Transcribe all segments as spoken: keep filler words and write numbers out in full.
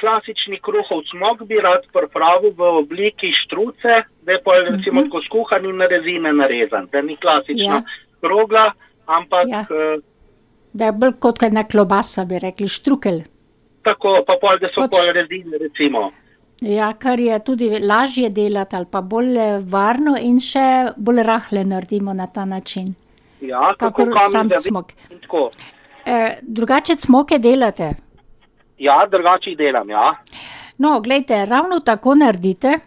klasični kruhov cmok bi rad pripravil v obliki štruce, da je pa recimo Mhm. tako skuhan in na rezine narezan, da ni klasična Ja. krogla, ampak Ja. eh, Da je bolj kot ena klobasa, bi rekli, štrukelj. tako, pa pol, da so Kot pol š- rezine recimo. Ja, kar je tudi lažje delati ali pa bolj eh, varno in še bolj rahle naredimo na ta način. Ja, tako Kakor kamen sam zavit cmok. in tako. E, drugače cmoke delate. Ja, drugače jih delam, ja. No, glejte, ravno tako naredite,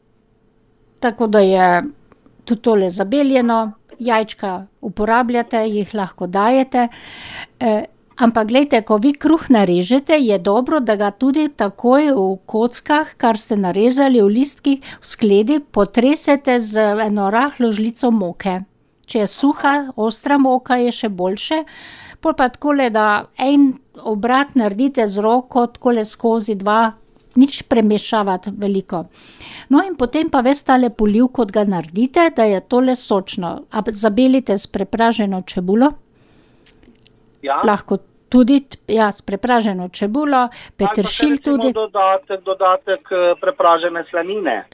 tako da je tudi tole zabeljeno, jajčka uporabljate, jih lahko dajete. E, ampak glejte, ko vi kruh narežete, je dobro, da ga tudi takoj v kockah, kar ste narezali v listkih, v skledi, potresete z eno rahlo žlico moke. Če je suha, ostra moka, je še boljše. Pol pa takole, da en obrat naredite z roko, takole skozi dva, nič premešavati veliko. No in potem pa ves tale poliv, kot ga naredite, da je tole sočno. A zabelite s prepraženo čebulo, Ja. lahko tudi, t- ja, s prepraženo čebulo, Ali pa še peteršilj recimo tudi. dodatek, dodatek eh, prepražene slanine.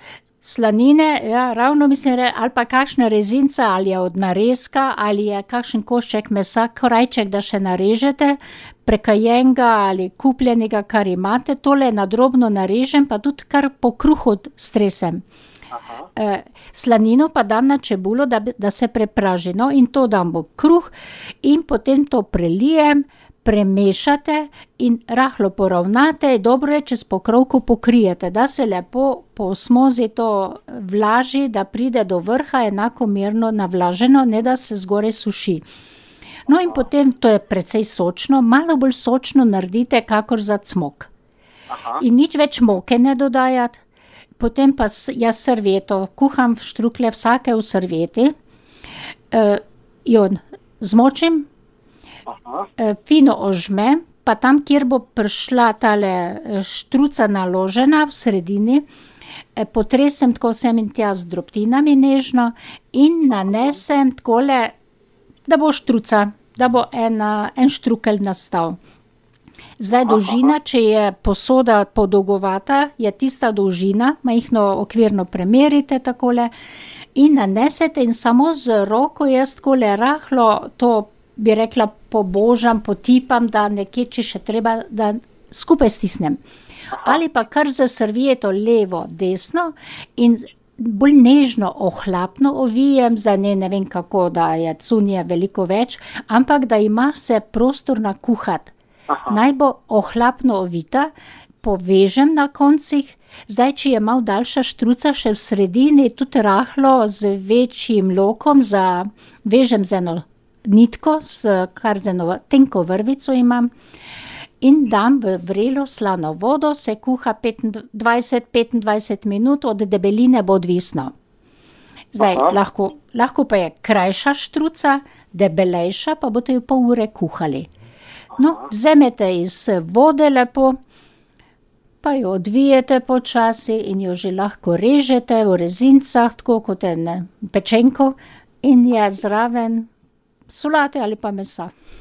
Slanine, ja, ravno mislim, re- ali pa kakšna rezinca, ali je od narezka, ali je kakšen košček mesa, korajček, da še narežete, prekajenega ali kupljenega, kar imate, tole na drobno narežem, pa tudi kar po kruhu stresem. Aha. Eh, slanino pa dam na čebulo, da, bi- da se prepraži. No, in to dam v kruh in potem to prelijem, premešate in rahlo poravnate. Dobro je, če s pokrovko pokrijete, da se lepo po osmozi to vlaži, da pride do vrha enakomerno navlaženo, ne da se zgoraj suši. No in potem to je precej sočno, malo bolj sočno naredite, kakor za cmok. Aha. In nič več moke ne dodajati. Potem pa s- jaz servieto, kuham štrukle vsake v servieti, uh, jo zmočim, Aha. eh, fino ožmem, pa tam, kjer bo prišla tale eh, štruca naložena v sredini, eh, potresem tako sem in tja z drobtinami nežno in nanesem takole, da bo štruca, da bo ena, en štrukelj nastal. Zdaj Aha, dolžina, če je posoda podolgovata, je tista dolžina, majhno okvirno premerite takole in nanesete in samo z roko jaz takole rahlo to, bi rekla, pobožam, potipam, da nekje, če še treba, da skupaj stisnem. Ali pa kar za servieto levo, desno in bolj nežno, ohlapno ovijem, zdaj ne, ne vem kako, da je cunje veliko več, ampak da ima se prostor nakuhati. Aha. Naj bo ohlapno ovita, povežem na koncih, zdaj, če je malo daljša štruca, še v sredini, tudi rahlo z večjim lokom, za, vežem z eno nitko, s, kar z eno tenko vrvico imam, in dam v vrelo slano vodo, se kuha dvajset do petindvajset minut, od debeline bo odvisno. Zdaj, Aha. lahko, lahko pa je krajša štruca, debelejša, pa boste jo pol ure kuhali. No, vzemete iz vode lepo, pa jo odvijete počasi in jo že lahko režete v rezincah, tako kot en pečenko, in je zraven solate ali pa mesa.